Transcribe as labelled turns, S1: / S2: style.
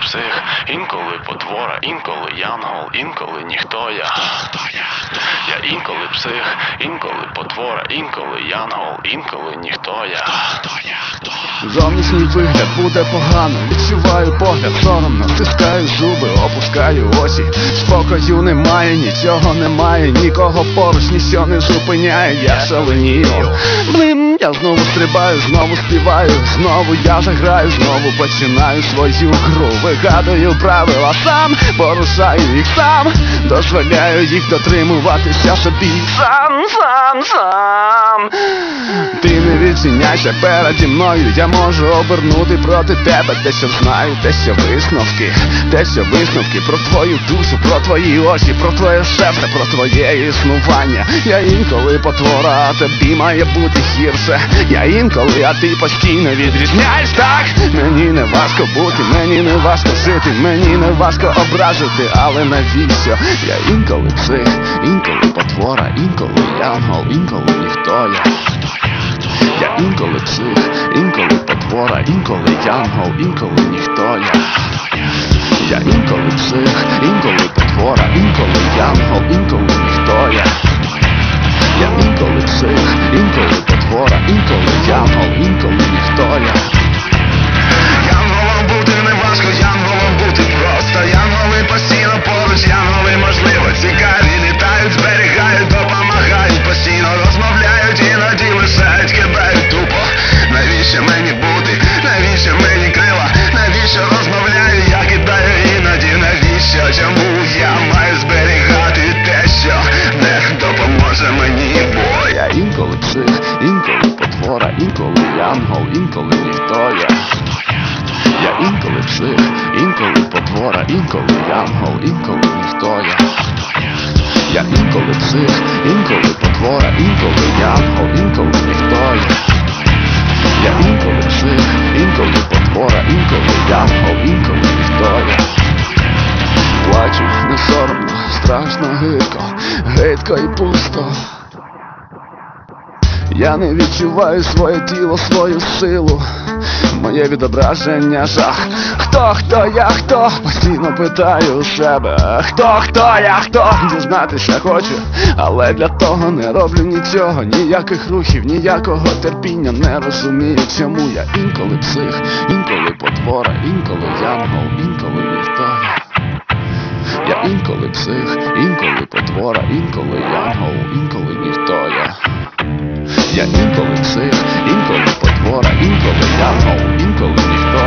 S1: псих, інколи потвора, інколи янгол, інколи ніхто я. Я інколи псих, інколи потвора, інколи янгол, інколи ніхто я.
S2: Зовнішній вигляд буде погано, відчуваю погляд соромно, стискаю зуби, опускаю очі. Спокою немає, нічого немає, нікого поруч, ніщо не зупиняє, я шаленію. Блин, я знову стрибаю, знову співаю, знову я заграю, знову починаю свою гру. Вигадую правила сам, порушаю їх сам, дозволяю їх дотримуватися собі сам. Ти не відчиняйся переді мною, я можу обернути проти тебе те, що знаю, те, що висновки про твою душу, про твої очі, про твоє серце, про твоє існування. Я інколи потвора, а тобі має бути гірше. Я інколи, а ти постійно відрізняєш, так? Мені не важко бути, мені не важко жити, мені не важко ображити, але навіщо? Я інколи псих, інколи потвора, інколи янгол, інколи ніхто я. Я інколи псих, інколи потвора, інколи янгол, інколи ніхто я. Я інколи псих, інколи потвора, інколи янгол, інколи ніхто я. Я інколи псих, інколи потвора, інколи янгол, інколи ніхто я.
S3: Янголом бути не важко, янголом бути просто. Янголи постійно поруч, янголи можливо цікаві, літають, зберігають, допомагають, постійно розмовляють, іноді лишають, кидають тупо. Навіщо мені бути, навіщо мені крила, навіщо розмовляю, я кидаю іноді, навіщо, чому я маю зберігати те, що не допоможе мені, бо
S2: Я інколи псих, інколи потвора, інколи янгол, інколи ніхто я. Я інколи псих, інколи потвора, інколи янгол, інколи ніхто я. Я інколи псих, інколи потвора, інколи янгол, інколи ніхто я. Я інколи псих, інколи потвора, інколи янгол, інколи ніхто я. Плачу, не соромно, страшно гидко і пусто. Я не відчуваю своє тіло, свою силу, моє відображення жах. Хто я, хто? Постійно питаю у себе. Хто я, хто? Дізнатися хочу, але для того не роблю нічого, ніяких рухів, ніякого терпіння. Не розумію, чому я інколи псих, інколи потвора, інколи янгол, інколи ніхто я. Я інколи псих, інколи потвора, інколи янгол, інколи ніхто я. Я інколи псих, інколи потвора, інколи янгол, інколи ніхто